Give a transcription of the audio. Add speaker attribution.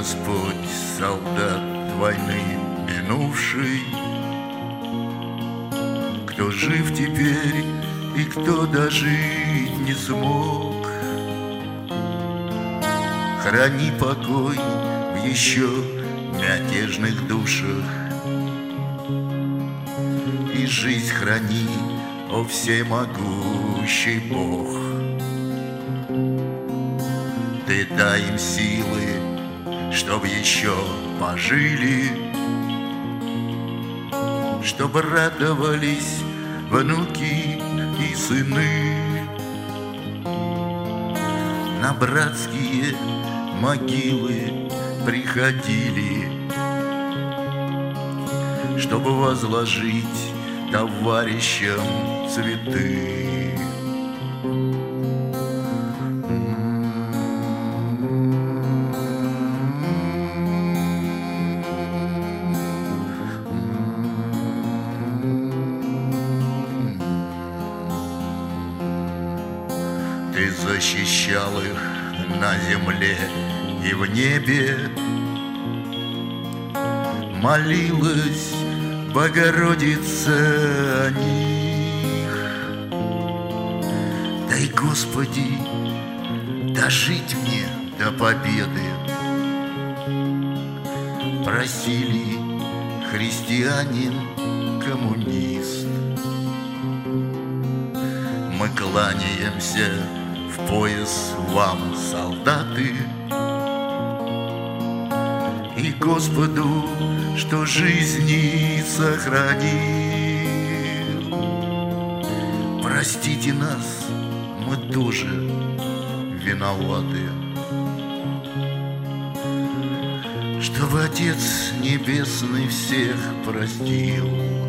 Speaker 1: Господь, солдат войны минувший, кто жив теперь и кто дожить не смог. Храни покой в еще мятежных душах, и жизнь храни, о всемогущий Бог. Ты дай им силы, чтоб еще пожили, чтоб радовались внуки и сыны. На братские могилы приходили, чтобы возложить товарищам цветы. Ты защищал их на земле и в небе, молилась Богородица о них. Дай, Господи, дожить мне до победы, просили христианин, коммунист. Мы кланяемся в пояс вам, солдаты, и Господу, что жизни сохранил. Простите нас, мы тоже виноваты, чтобы Отец Небесный всех простил.